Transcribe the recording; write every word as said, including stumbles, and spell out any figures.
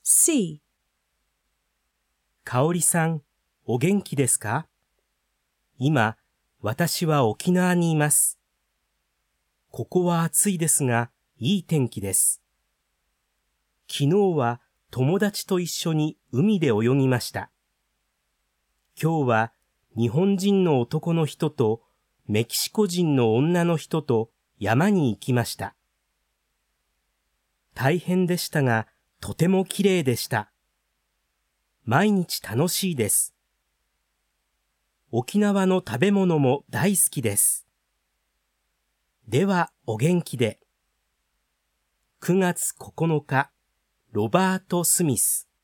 C、 かおりさん、お元気ですか？今、私は沖縄にいます。ここは暑いですが、いい天気です。昨日は友達と一緒に海で泳ぎました。今日は日本人の男の人とメキシコ人の女の人と山に行きました。大変でしたが、とても綺麗でした。毎日楽しいです。沖縄の食べ物も大好きです。では、お元気で。くがつここのか、ロバート・スミス。